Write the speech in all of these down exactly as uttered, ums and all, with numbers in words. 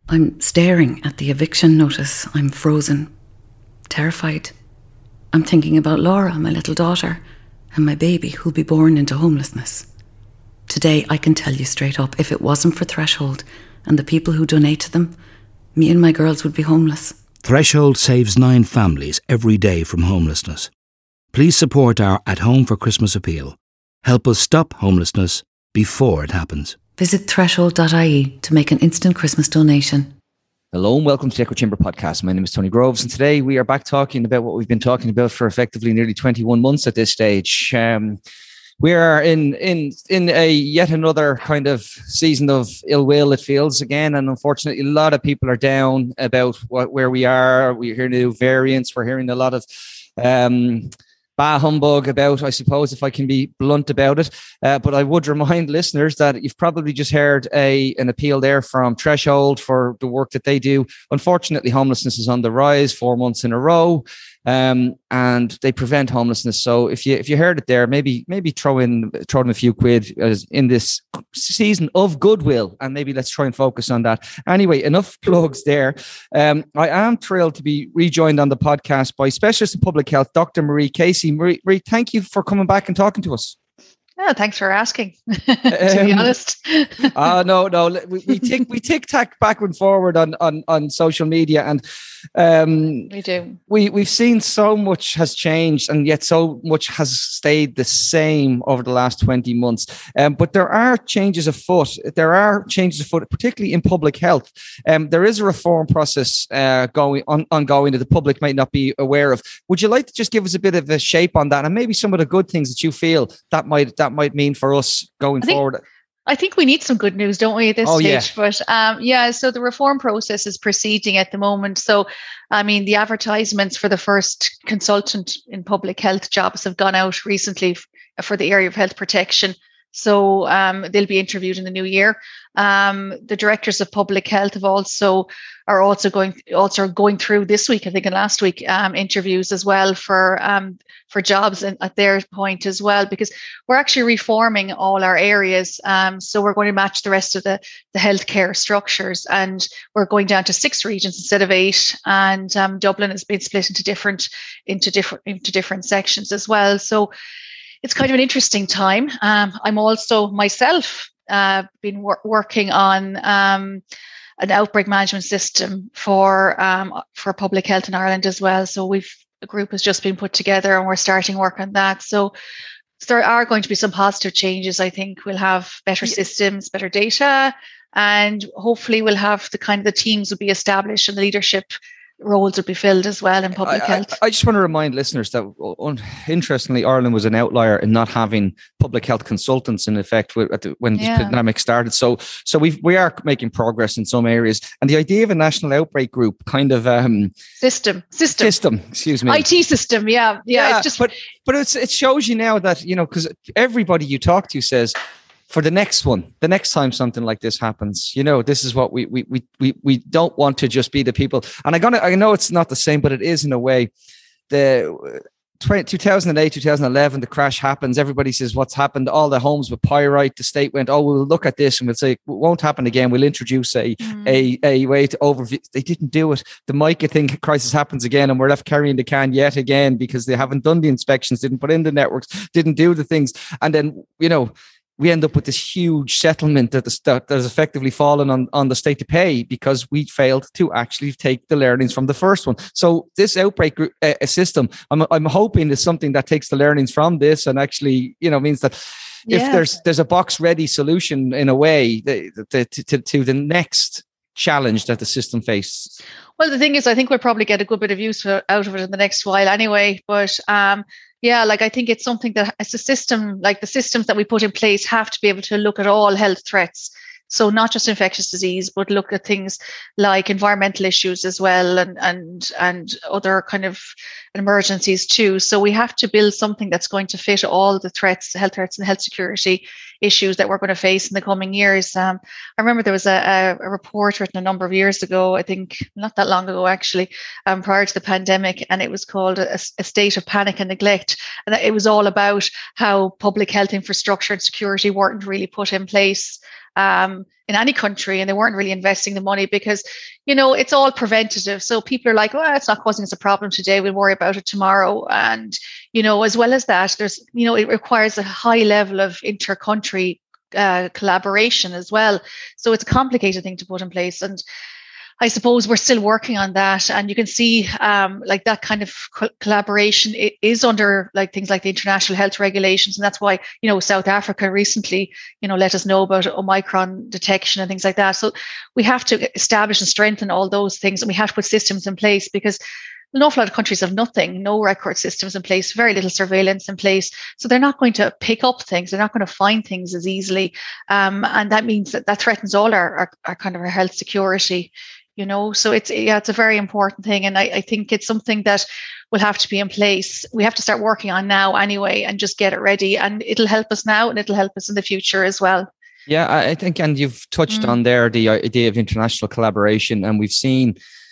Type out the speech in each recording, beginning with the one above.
I'm staring at the eviction notice. I'm frozen, terrified. I'm thinking about Laura, my little daughter, and my baby who'll be born into homelessness. Today, I can tell you straight up, if it wasn't for Threshold and the people who donate to them, me and my girls would be homeless. Threshold saves nine families every day from homelessness. Please support our At Home for Christmas appeal. Help us stop homelessness before it happens. Visit threshold dot I E to make an instant Christmas donation. Hello and welcome to the Echo Chamber podcast. My name is Tony Groves, and today we are back talking about what we've been talking about for effectively nearly twenty-one months at this stage. Um, we are in in in a yet another kind of season of ill will, it feels again, and unfortunately, a lot of people are down about what where we are. We're hearing new variants. We're hearing a lot of um, bah humbug about, I suppose, if I can be blunt about it. Uh, but I would remind listeners that you've probably just heard a an appeal there from Threshold for the work that they do. Unfortunately, homelessness is on the rise four months in a row, um, and they prevent homelessness. So if you if you heard it there, maybe maybe throw in throw in a few quid as in this season of goodwill, and maybe let's try and focus on that. Anyway, enough plugs there. Um, I am thrilled to be rejoined on the podcast by specialist in public health, Doctor Marie Casey. Marie, Marie, thank you for coming back and talking to us. Oh, thanks for asking, to be um, honest. uh, no, no, we, we tick we tick tack backward and forward on, on, on social media, and um, we do. We we've seen so much has changed, and yet so much has stayed the same over the last twenty months. Um, but there are changes afoot. There are changes afoot, particularly in public health. Um, there is a reform process uh, going on ongoing that the public might not be aware of. Would you like to just give us a bit of a shape on that, and maybe some of the good things that you feel that might that might mean for us going I think, forward? I think we need some good news, don't we, at this oh, stage? Yeah. But um, yeah, so the reform process is proceeding at the moment. So, I mean, the advertisements for the first consultant in public health jobs have gone out recently f- for the area of health protection. So um, they'll be interviewed in the new year. Um, the directors of public health have also are also going also going through this week, I think, and last week um, interviews as well for um, for jobs in, at their point as well, because we're actually reforming all our areas. Um, so we're going to match the rest of the the healthcare structures, and we're going down to six regions instead of eight. And um, Dublin has been split into different into different into different sections as well. So it's kind of an interesting time. Um, I'm also myself uh, been wor- working on um, an outbreak management system for um, for public health in Ireland as well. So we've a group has just been put together, and we're starting work on that. So there are going to be some positive changes. I think we'll have better systems, better data, and hopefully we'll have the kind of the teams will be established and the leadership roles will be filled as well in public I, health. I, I just want to remind listeners that, uh, interestingly, Ireland was an outlier in not having public health consultants in effect when the Yeah. pandemic started. So, so we we are making progress in some areas, and the idea of a national outbreak group kind of um, system, system, system, excuse me, I T system. Yeah, yeah. yeah It's just, but but it's it shows you now that, you know, because everybody you talk to says, for the next one, the next time something like this happens, you know, this is what we we we we we don't want to just be the people. And I gonna I know it's not the same, but it is in a way. The two thousand eight, two thousand eleven, the crash happens. Everybody says, what's happened? All the homes with pyrite. The state went, oh, we'll look at this and we'll say it won't happen again. We'll introduce a mm. a a way to overview. They didn't do it. The Mica thing crisis happens again, and we're left carrying the can yet again because they haven't done the inspections, didn't put in the networks, didn't do the things, and then, you know, we end up with this huge settlement that, the, that has effectively fallen on, on the state to pay because we failed to actually take the learnings from the first one. So this outbreak group, uh, system, I'm I'm hoping is something that takes the learnings from this and actually, you know, means that if Yeah. there's there's a box ready solution in a way the, the, to, to, to the next challenge that the system faces. well, the thing is, I think we'll probably get a good bit of use for, out of it in the next while anyway. But um, yeah, like I think it's something that it's a system, like the systems that we put in place have to be able to look at all health threats. So not just infectious disease, but look at things like environmental issues as well, and and and other kind of emergencies too. So we have to build something that's going to fit all the threats, health threats and health security issues that we're going to face in the coming years. Um, I remember there was a, a, a report written a number of years ago, I think not that long ago actually, um, prior to the pandemic, and it was called a, a State of Panic and Neglect. And it was all about how public health infrastructure and security weren't really put in place. um, in any country, and they weren't really investing the money because, you know, it's all preventative. So people are like, well, it's not causing us a problem today, we'll worry about it tomorrow. And, you know, as well as that, there's, you know, it requires a high level of inter-country uh, collaboration as well. So it's a complicated thing to put in place. And I suppose we're still working on that, and you can see um, like that kind of co- collaboration it is under like things like the international health regulations, and that's why, you know, South Africa recently, you know, let us know about Omicron detection and things like that. So we have to establish and strengthen all those things, and we have to put systems in place because an awful lot of countries have nothing, no record systems in place, very little surveillance in place. So they're not going to pick up things. They're not going to find things as easily. Um, and that means that that threatens all our, our, our kind of our health security, you know. So it's, yeah, it's a very important thing. And I, I think it's something that will have to be in place. We have to start working on now anyway, and just get it ready. And it'll help us now, and it'll help us in the future as well. Yeah, I think, and you've touched Mm. on there the idea of international collaboration, and we've seen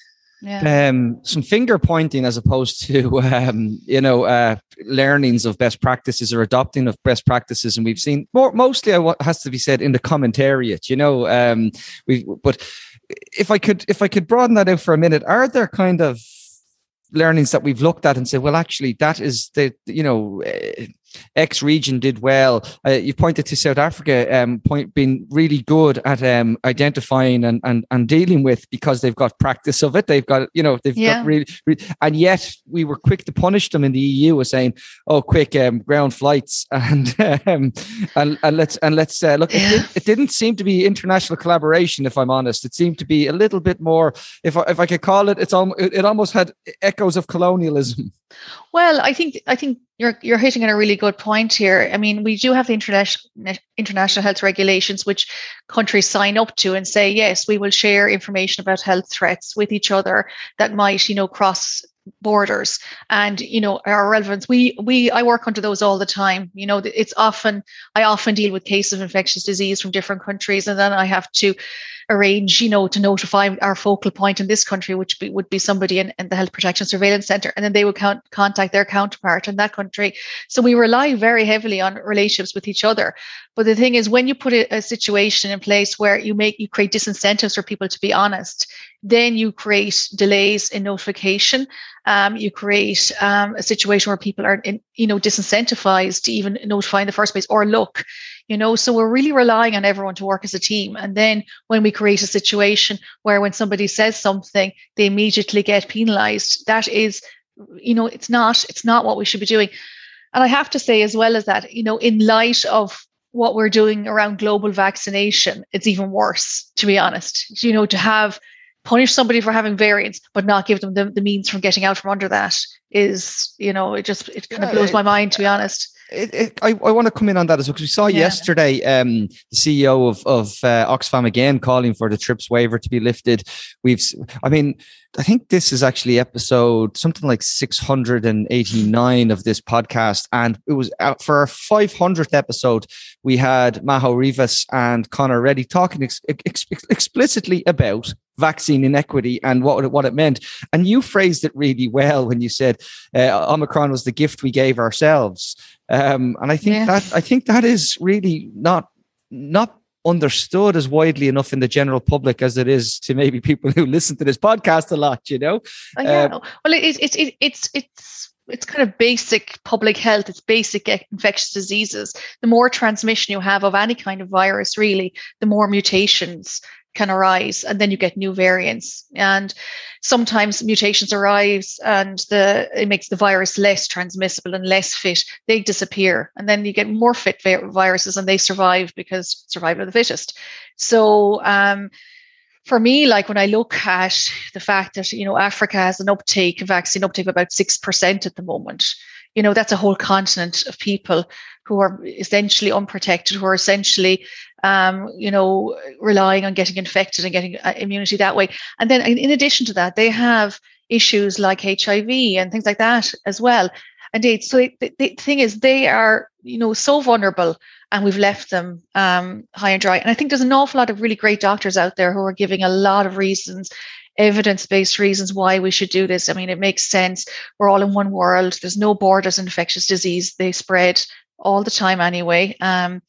Yeah. um, some finger pointing as opposed to, um, you know, uh, learnings of best practices or adopting of best practices. And we've seen more, mostly, it has to be said, in the commentariat, you know, um, we, but if I could, if I could broaden that out for a minute, are there kind of learnings that we've looked at and said, well, actually, that is the, you know, uh, X region did well. Uh, you pointed to South Africa, um, point being really good at um, identifying and, and and dealing with, because they've got practice of it. They've got, you know, they've Yeah. got really, really, and yet we were quick to punish them in the E U with saying, "Oh, quick, um, ground flights," and um, and, and let's and let's uh, look. Yeah. It, did, it didn't seem to be international collaboration, if I'm honest. It seemed to be a little bit more, if I, if I could call it, it's al- it, it almost had echoes of colonialism. Well, I think I think you're you're hitting on a really good point here. I mean, we do have the international international health regulations, which countries sign up to and say, yes, we will share information about health threats with each other that might, you know, cross borders and, you know, are relevant. We we I work under those all the time. You know, it's often I often deal with cases of infectious disease from different countries, and then I have to arrange, you know, to notify our focal point in this country, which be, would be somebody in, in the Health Protection Surveillance Centre, and then they would count, contact their counterpart in that country. So we rely very heavily on relationships with each other. But the thing is, when you put a, a situation in place where you make you create disincentives for people to be honest, then you create delays in notification. Um, you create um, a situation where people are, in, you know, disincentivized to even notify in the first place or look. You know, so we're really relying on everyone to work as a team. And then when we create a situation where when somebody says something, they immediately get penalized, that is, you know, it's not, it's not what we should be doing. And I have to say as well as that, you know, in light of what we're doing around global vaccination, it's even worse, to be honest. You know, to have punish somebody for having variants, but not give them the, the means from getting out from under that is, you know, it just, it kind of blows my mind, to be honest. It, it, I, I want to come in on that as well, because we saw Yeah. yesterday um, the C E O of, of uh, Oxfam again calling for the TRIPS waiver to be lifted. We've, I mean, I think this is actually episode something like six hundred eighty-nine of this podcast. And it was out for our five hundredth episode. We had Maho Rivas and Connor Reddy talking ex- ex- explicitly about vaccine inequity and what, what it meant. And you phrased it really well when you said uh, Omicron was the gift we gave ourselves. Um, and I think Yeah. that I think that is really not not understood as widely enough in the general public as it is to maybe people who listen to this podcast a lot, you know. Oh, yeah. Uh, well, it, it, it, it's it's it's kind of basic public health. It's basic infectious diseases. The more transmission you have of any kind of virus, really, the more mutations can arise, and then you get new variants. And sometimes mutations arise, and the it makes the virus less transmissible and less fit. They disappear, and then you get more fit vi- viruses, and they survive because survival of the fittest. So. Um, For me, like when I look at the fact that, you know, Africa has an uptake, a vaccine uptake of about six percent at the moment, you know, that's a whole continent of people who are essentially unprotected, who are essentially, um, you know, relying on getting infected and getting uh, immunity that way. And then in addition to that, they have issues like H I V and things like that as well. And AIDS. So it, the, the thing is, they are, you know, so vulnerable, and we've left them um, high and dry. And I think there's an awful lot of really great doctors out there who are giving a lot of reasons, evidence-based reasons why we should do this. I mean, it makes sense. We're all in one world. There's no borders in infectious disease. They spread all the time anyway. Um,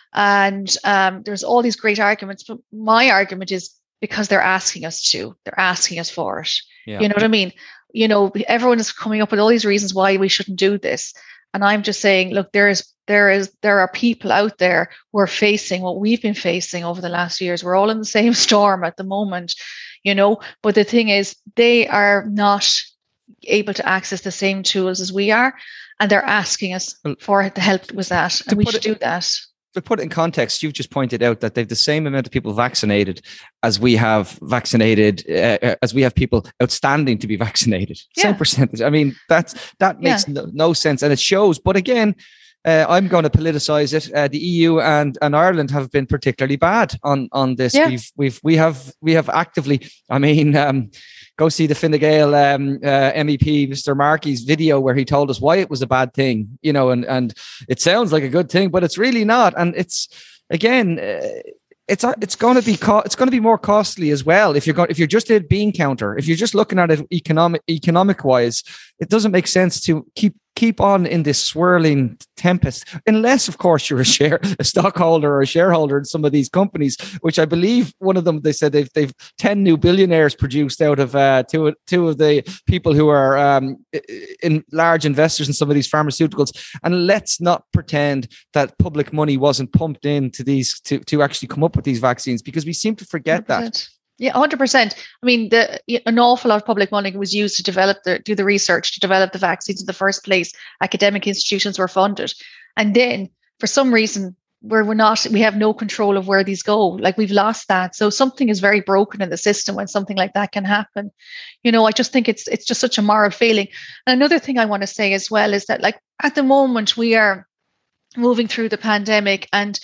And um, there's all these great arguments, but my argument is because they're asking us to, they're asking us for it. Yeah. You know what I mean? You know, everyone is coming up with all these reasons why we shouldn't do this. And I'm just saying, look, there is, there is, there are people out there who are facing what we've been facing over the last years. We're all in the same storm at the moment, you know, but the thing is, they are not able to access the same tools as we are. And they're asking us for the help with that. And we should do that. To put it in context, you've just pointed out that they've the same amount of people vaccinated as we have vaccinated, uh, as we have people outstanding to be vaccinated. Yeah. Same percentage. I mean, that's, that makes yeah. no, no sense. And it shows. But again, uh, I'm going to politicize it. Uh, the E U and, and Ireland have been particularly bad on, on this. Yeah. We've, we've, we have, we have actively, I mean, um, go see the Fine Gael um, uh, M E P, Mister Markey's video where he told us why it was a bad thing, you know, and, and it sounds like a good thing, but it's really not. And it's, again, uh, it's it's going to be co- it's going to be more costly as well if you're going if you're just a bean counter. If you're just looking at it economic economic wise, it doesn't make sense to keep keep on in this swirling tempest, unless, of course, you're a share a stockholder or a shareholder in some of these companies, which I believe one of them, they said they've they've ten new billionaires produced out of uh, two two of the people who are um, in large investors in some of these pharmaceuticals. And let's not pretend that public money wasn't pumped into these to to actually come up with these vaccines, because we seem to forget one hundred percent that. Yeah, one hundred percent. I mean, the, an awful lot of public money was used to develop the, do the research, to develop the vaccines in the first place. Academic institutions were funded. And then for some reason, where we're not, we have no control of where these go. Like, we've lost that. So something is very broken in the system when something like that can happen. You know, I just think it's, it's just such a moral failing. And another thing I want to say as well is that, like, at the moment we are moving through the pandemic, and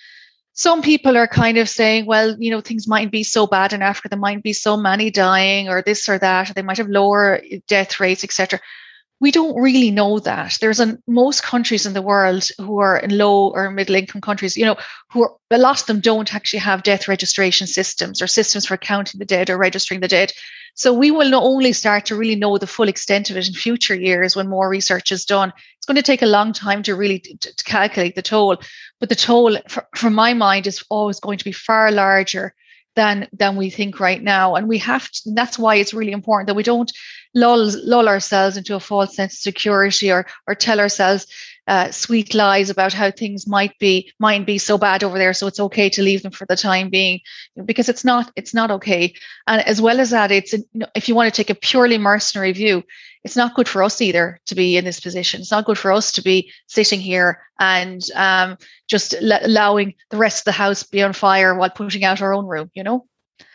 some people are kind of saying, well, you know, things mightn't be so bad in Africa. There might be so many dying or this or that. Or they might have lower death rates, et cetera. We don't really know that. There's a, most countries in the world who are in low or middle income countries, you know, who are, a lot of them don't actually have death registration systems or systems for counting the dead or registering the dead. So we will not only start to really know the full extent of it in future years when more research is done. It's going to take a long time to really to, to calculate the toll. But the toll, for, from my mind, is always going to be far larger than than we think right now. And we have to, and that's why it's really important that we don't lull, lull ourselves into a false sense of security, or or tell ourselves uh, sweet lies about how things might be might be so bad over there, so it's okay to leave them for the time being, because it's not it's not okay. And as well as that, it's, you know, if you want to take a purely mercenary view, it's not good for us either to be in this position. It's not good for us to be sitting here and um, just l- allowing the rest of the house be on fire while putting out our own room, you know?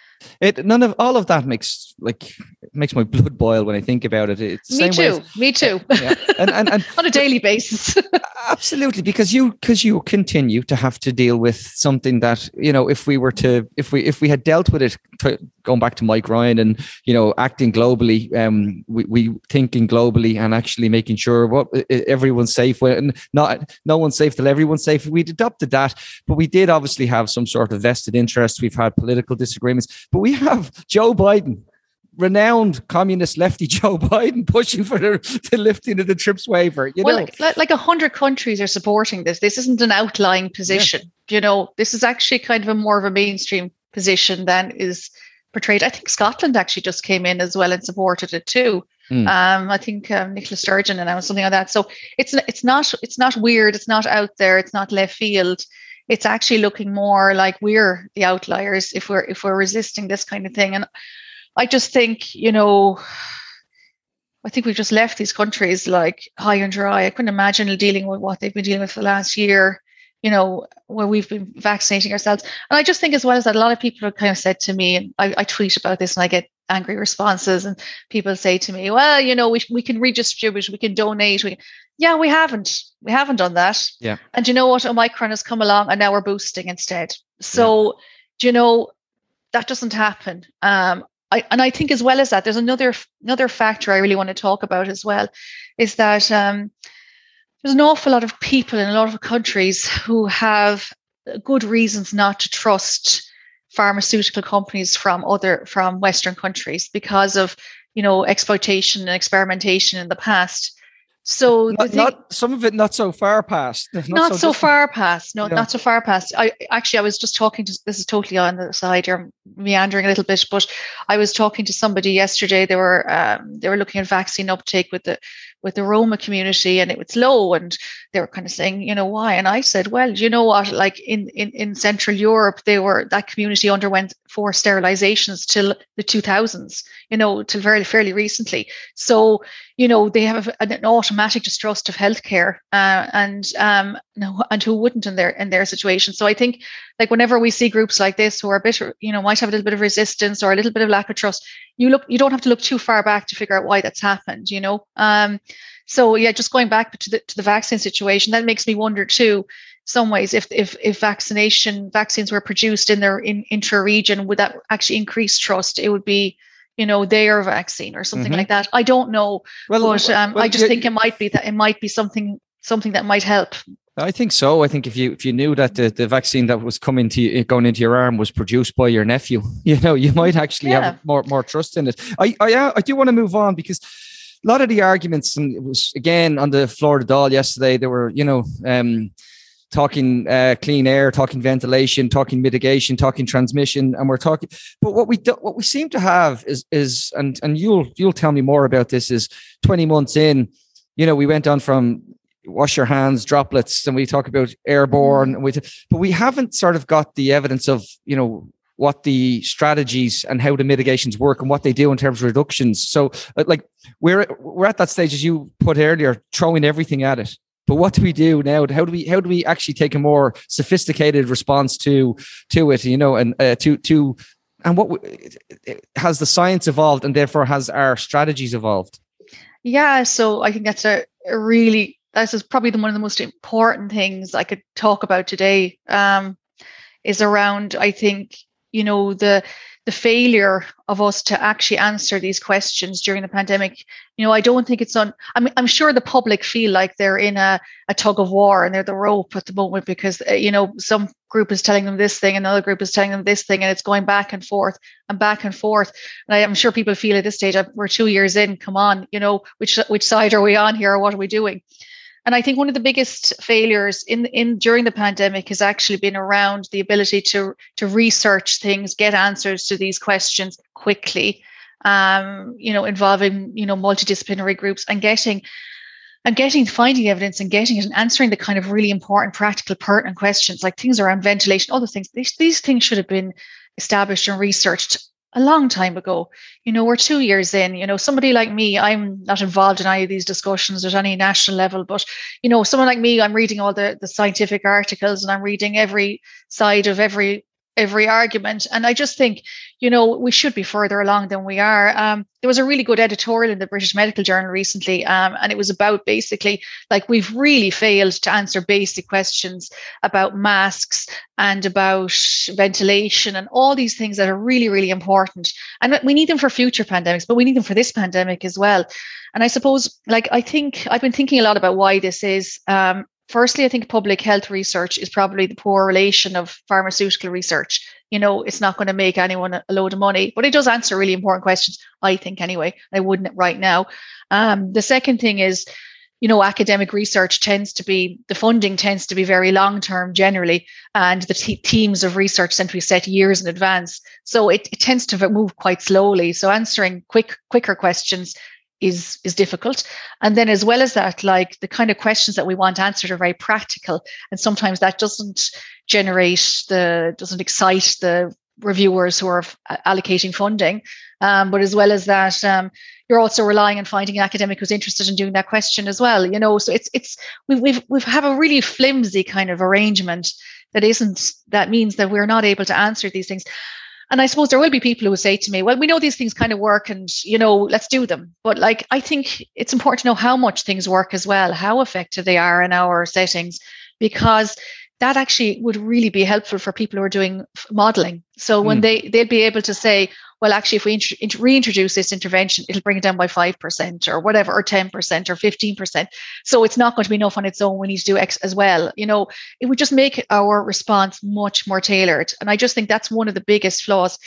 It none of all of that makes like it makes my blood boil when I think about it. It's the me same too. way as, me too. Yeah. And, and, and on a daily basis. Absolutely, because you because you continue to have to deal with something that, you know, if we were to if we if we had dealt with it, going back to Mike Ryan and, you know, acting globally, um, we, we thinking globally and actually making sure what everyone's safe when not no one's safe till everyone's safe. We'd adopted that, but we did obviously have some sort of vested interest. We've had political disagreements. But we have Joe Biden, renowned communist lefty Joe Biden, pushing for the, the lifting of the TRIPS waiver. You well, know, like, like a hundred countries are supporting this. This isn't an outlying position. Yeah. You know, this is actually kind of a more of a mainstream position than is portrayed. I think Scotland actually just came in as well and supported it too. Mm. Um, I think um, Nicola Sturgeon announced something like that. So it's it's not it's not weird. It's not out there. It's not left field. It's actually looking more like we're the outliers if we're if we're resisting this kind of thing. And I just think, you know, I think we've just left these countries like high and dry. I couldn't imagine dealing with what they've been dealing with for the last year, you know, where we've been vaccinating ourselves. And I just think as well as that, a lot of people have kind of said to me, and I, I tweet about this and I get angry responses, and people say to me, well, you know, we we can redistribute, we can donate. We can. Yeah, we haven't. We haven't done that. Yeah. And you know what? Omicron has come along and now we're boosting instead. So, yeah. do you know, that doesn't happen. Um, I, and I think as well as that, there's another another factor I really want to talk about as well, is that um, there's an awful lot of people in a lot of countries who have good reasons not to trust pharmaceutical companies from other from Western countries because of, you know, exploitation and experimentation in the past. So not, the thing, not some of it not so far past. Not, not so, so far past. No, yeah. not so far past. I actually I was just talking to this is totally on the side. You're meandering a little bit, but I was talking to somebody yesterday. They were um, they were looking at vaccine uptake with the with the Roma community, and it was low, and they were kind of saying, you know, why? And I said, well, you know what? Like in in in Central Europe, they were that community underwent four sterilizations till the two thousands. You know, till very fairly recently. So you know they have an automatic distrust of healthcare, uh, and um, no, and who wouldn't in their in their situation. So I think, like whenever we see groups like this who are a bit, you know, might have a little bit of resistance or a little bit of lack of trust, you look, you don't have to look too far back to figure out why that's happened. You know, um, so yeah, just going back to the to the vaccine situation, that makes me wonder too. Some ways, if if if vaccination vaccines were produced in their in intra-region, would that actually increase trust? It would be, you know, their vaccine or something mm-hmm. like that. I don't know, well, but um, well, I just think it might be that it might be something something that might help. I think so. I think if you if you knew that the, the vaccine that was coming to you, going into your arm was produced by your nephew, you know, you might actually yeah. have more more trust in it. I I I do want to move on because a lot of the arguments, and it was again on the floor of the Dáil yesterday, there were, you know, um, talking uh, clean air, talking ventilation, talking mitigation, talking transmission, and we're talking. But what we do, what we seem to have is is and and you'll you'll tell me more about this, is twenty months in, you know, we went on from wash your hands, droplets, and we talk about airborne, and we but we haven't sort of got the evidence of, you know, what the strategies and how the mitigations work and what they do in terms of reductions. So like we're we're at that stage, as you put earlier, throwing everything at it. But what do we do now? How do we how do we actually take a more sophisticated response to to it? You know, and uh, to to and what has the science evolved, and therefore has our strategies evolved? Yeah, so I think that's a, a really this is probably the, one of the most important things I could talk about today. Um, is around, I think, you know, the the failure of us to actually answer these questions during the pandemic. You know, I don't think it's on, I mean, I'm sure the public feel like they're in a, a tug of war and they're the rope at the moment because, uh, you know, some group is telling them this thing, another group is telling them this thing, and it's going back and forth and back and forth. And I, I'm sure people feel at this stage, we're two years in, come on, you know, which which side are we on here, or what are we doing? And I think one of the biggest failures in in during the pandemic has actually been around the ability to to research things, get answers to these questions quickly, um, you know, involving, you know, multidisciplinary groups and getting and getting finding evidence and getting it and answering the kind of really important, practical, pertinent questions, like things around ventilation, other things. These these things should have been established and researched a long time ago. You know, we're two years in, you know, somebody like me, I'm not involved in any of these discussions at any national level, but, you know, someone like me, I'm reading all the, the scientific articles and I'm reading every side of every every argument. And I just think, you know, we should be further along than we are. Um, there was a really good editorial in the British Medical Journal recently, um, and it was about basically like we've really failed to answer basic questions about masks and about ventilation and all these things that are really, really important. And we need them for future pandemics, but we need them for this pandemic as well. And I suppose, like, I think I've been thinking a lot about why this is. Um, Firstly, I think public health research is probably the poor relation of pharmaceutical research. You know, it's not going to make anyone a load of money, but it does answer really important questions, I think, anyway. I wouldn't right now. Um, the second thing is, you know, academic research tends to be, the funding tends to be very long-term generally, and the te- teams of research tend to be set years in advance. So it, it tends to move quite slowly. So answering quick, quicker questions is is difficult. And then as well as that, like the kind of questions that we want answered are very practical. And sometimes that doesn't generate the, doesn't excite the reviewers who are allocating funding. Um, but as well as that, um, you're also relying on finding an academic who's interested in doing that question as well. You know, so it's, it's, we've, we've, we've have a really flimsy kind of arrangement that isn't, that means that we're not able to answer these things. And I suppose there will be people who will say to me, well, we know these things kind of work and, you know, let's do them. But like, I think it's important to know how much things work as well, how effective they are in our settings, because that actually would really be helpful for people who are doing modeling. So when mm. they, they'll be able to say, well, actually, if we int- int- reintroduce this intervention, it'll bring it down by five percent or whatever, or ten percent or fifteen percent. So it's not going to be enough on its own. We need to do X as well. You know, it would just make our response much more tailored. And I just think that's one of the biggest flaws.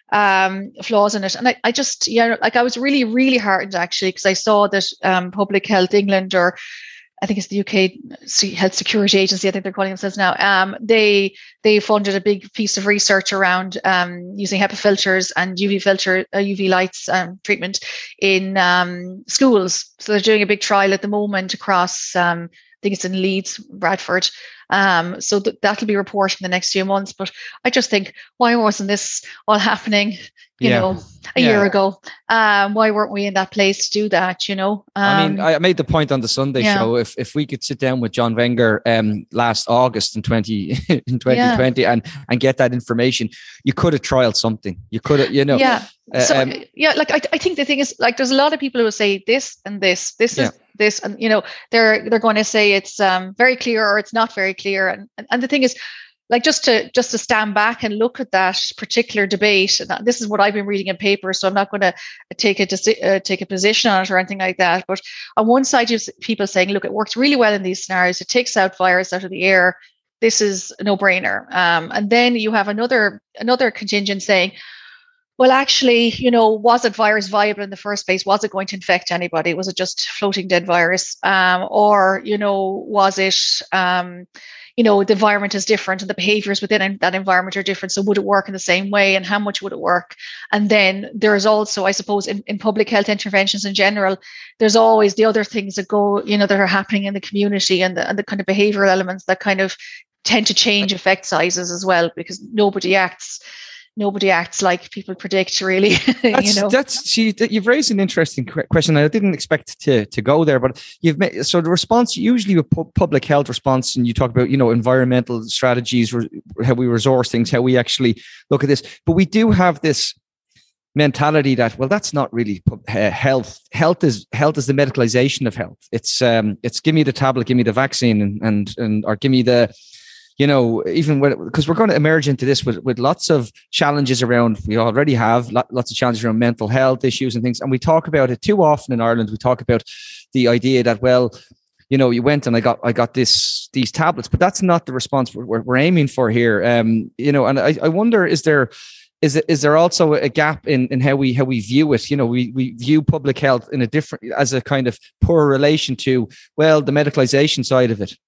um, flaws in it. And I, I just, yeah, like I was really, really heartened actually, because I saw that um, Public Health England, or I think it's the U K Health Security Agency, I think they're calling themselves now. Um, they they funded a big piece of research around um, using HEPA filters and U V filter, uh, U V lights um, treatment in um, schools. So they're doing a big trial at the moment across, um, I think it's in Leeds, Bradford. Um, so th- that'll be reported in the next few months. But I just think, why wasn't this all happening, you Yeah. know, a Yeah. year ago? Um, why weren't we in that place to do that, you know? Um, I mean, I made the point on the Sunday yeah. show. If if we could sit down with John Wenger um, last August in twenty in twenty twenty yeah. and and get that information, you could have trialed something. You could have, you know. Yeah. Uh, so um, yeah, like I, I think the thing is, like, there's a lot of people who will say this and this, this yeah. is this, and you know, they're they're going to say it's um, very clear or it's not very clear, and and the thing is, like, just to just to stand back and look at that particular debate. And this is what I've been reading in papers, so I'm not going to take a uh, take a position on it or anything like that. But on one side, you have people saying, "Look, it works really well in these scenarios. It takes out virus out of the air. This is a no-brainer." Um, and then you have another another contingent saying, well, actually, you know, was it virus viable in the first place? Was it going to infect anybody? Was it just floating dead virus? Um, or, you know, was it, um, you know, the environment is different and the behaviors within that environment are different. So would it work in the same way, and how much would it work? And then there's also, I suppose, in, in public health interventions in general, there's always the other things that go, you know, that are happening in the community, and the, and the kind of behavioral elements that kind of tend to change effect sizes as well, because nobody acts Nobody acts like people predict, really. That's, you know, that's see, you've raised an interesting question. I didn't expect to to go there, but you've made so the response usually with pu- public health response, and you talk about, you know, environmental strategies, how we resource things, how we actually look at this. But we do have this mentality that, well, that's not really uh, health. Health is health is the medicalization of health. It's um, it's give me the tablet, give me the vaccine, and and and or give me the. You know, even when, because we're going to emerge into this with, with lots of challenges around, we already have lots of challenges around mental health issues and things. And we talk about it too often in Ireland. We talk about the idea that, well, you know, you went and I got, I got this, these tablets, but that's not the response we're, we're aiming for here. Um, you know, and I, I wonder, is there, is it, is there also a gap in, in how we, how we view it? You know, we, we view public health in a different, as a kind of poor relation to, well, the medicalization side of it.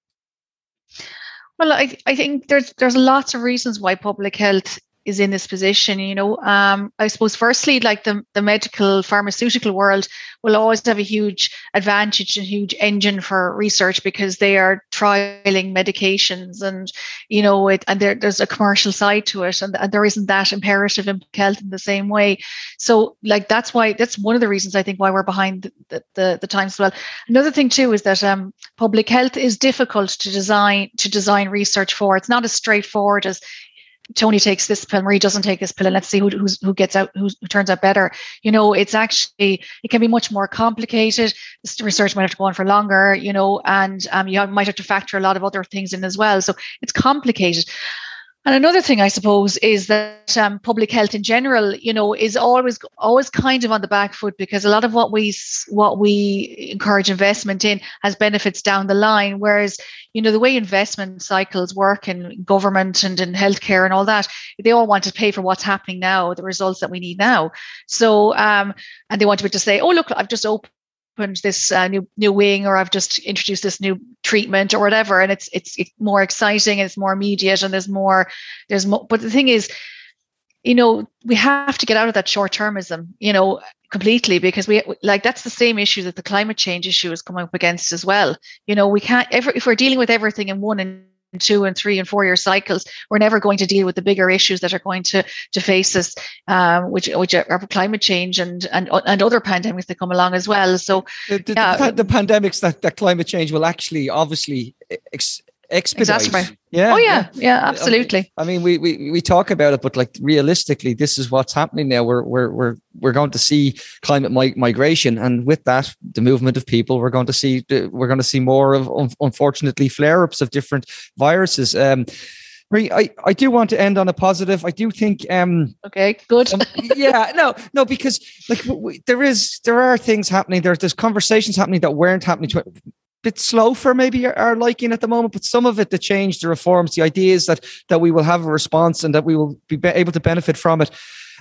Well, I, I think there's there's lots of reasons why public health is in this position. You know, um, I suppose firstly, like the, the medical pharmaceutical world will always have a huge advantage and huge engine for research, because they are trialing medications, and you know it, and there, there's a commercial side to it, and, and there isn't that imperative in health in the same way. So, like, that's why that's one of the reasons I think why we're behind the the, the times as well. Another thing too is that um, public health is difficult to design to design research for. It's not as straightforward as Tony takes this pill, Marie doesn't take this pill, and let's see who who's, who gets out, who turns out better. You know, it's actually, it can be much more complicated. This research might have to go on for longer, you know, and um, you have, might have to factor a lot of other things in as well. So it's complicated. And another thing, I suppose, is that um, public health in general, you know, is always always kind of on the back foot, because a lot of what we what we encourage investment in has benefits down the line. Whereas, you know, the way investment cycles work in government and in healthcare and all that, they all want to pay for what's happening now, the results that we need now. So, um, and they want to be to say, oh, look, I've just opened this uh, new new wing, or I've just introduced this new treatment or whatever, and it's it's, it's more exciting, and it's more immediate, and there's more there's more. But the thing is, you know, we have to get out of that short-termism, you know, completely, because we like that's the same issue that the climate change issue is coming up against as well. You know, we can't ever, if we're dealing with everything in one and two and three and four year cycles, we're never going to deal with the bigger issues that are going to to face us, um, which which are climate change and and and other pandemics that come along as well. So the, the, yeah. the, the pandemics that, that climate change will actually obviously ex- expedite. Exactly. Yeah. Oh yeah, yeah, yeah, absolutely. I mean, we, we we talk about it, but like realistically, this is what's happening now. We're we're we're we're going to see climate mi- migration, and with that, the movement of people. We're going to see we're going to see more of, unfortunately, flare-ups of different viruses. Um, Marie, I, I do want to end on a positive. I do think. Um, okay, good. um, yeah, no, no, because like we, there is there are things happening. There's there's conversations happening that weren't happening to. Bit slow for maybe our, our liking at the moment, but some of it, the change, the reforms, the ideas that that we will have a response and that we will be able to benefit from it.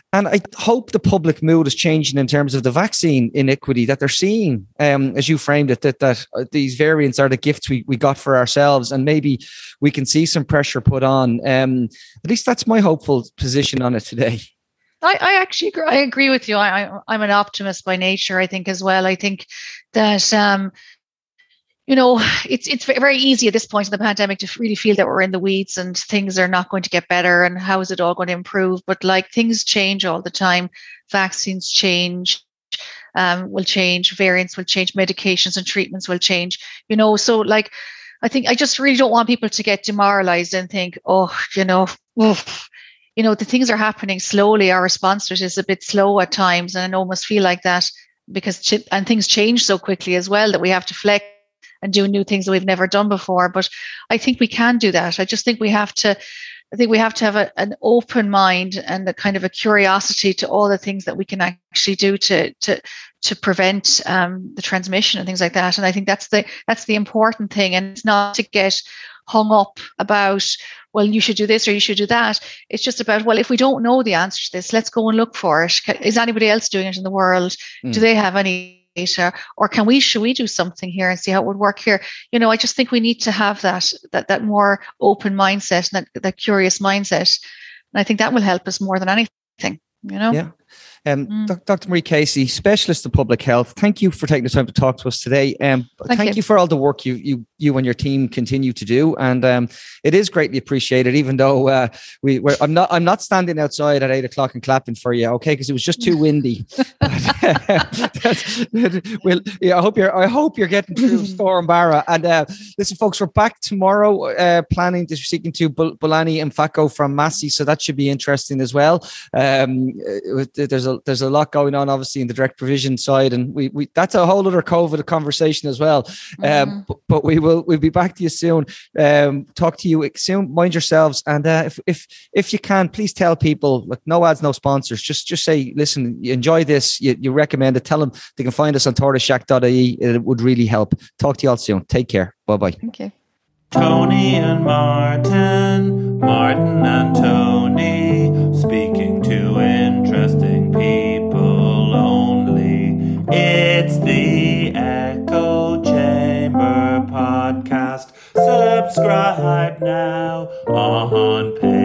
And I hope the public mood is changing in terms of the vaccine inequity that they're seeing, um, as you framed it, that that these variants are the gifts we, we got for ourselves, and maybe we can see some pressure put on. Um, at least that's my hopeful position on it today. I, I actually agree, I agree with you. I, I, I'm an optimist by nature, I think, as well. I think that, um, you know, it's it's very easy at this point in the pandemic to really feel that we're in the weeds and things are not going to get better and how is it all going to improve? But like things change all the time. Vaccines change, um, will change, variants will change, medications and treatments will change, you know, so like, I think I just really don't want people to get demoralized and think, oh, you know, oof, you know, the things are happening slowly. Our response to it is a bit slow at times. And I almost feel like that because, ch- and things change so quickly as well that we have to flex and do new things that we've never done before. But I think we can do that. I just think we have to, I think we have to have a, an open mind and a kind of a curiosity to all the things that we can actually do to, to, to prevent um, the transmission and things like that. And I think that's the, that's the important thing. And it's not to get hung up about, well, you should do this or you should do that. It's just about, well, if we don't know the answer to this, let's go and look for it. Is anybody else doing it in the world? Mm. Do they have any data, or can we, should we do something here and see how it would work here? You know, I just think we need to have that, that, that more open mindset and that, that curious mindset. And I think that will help us more than anything, you know? Yeah. Um, mm. Doctor Marie Casey, specialist in public health, thank you for taking the time to talk to us today. Um, thank thank you. you for all the work you you you and your team continue to do, and um, it is greatly appreciated. Even though uh, we, we're, I'm not, I'm not standing outside at eight o'clock and clapping for you, okay? Because it was just too windy. well, yeah, I hope you're, I hope you're getting through Storm Barra. And uh, listen, folks, we're back tomorrow, uh, planning to speaking to Bulani and Fako from Massey, so that should be interesting as well. Um, there's a There's a lot going on, obviously, in the direct provision side, and we, we that's a whole other COVID conversation as well. Mm-hmm. Um, but, but we will we'll be back to you soon. Um, talk to you soon. Mind yourselves, and uh, if if if you can, please tell people. Like, no ads, no sponsors. Just just say, listen, you enjoy this. You, you recommend it. Tell them they can find us on tortoise shack dot I E. It would really help. Talk to you all soon. Take care. Bye bye. Thank you. Tony and Martin, Martin and Tony, speaking to interesting people only. It's the Echo Chamber Podcast. Subscribe now on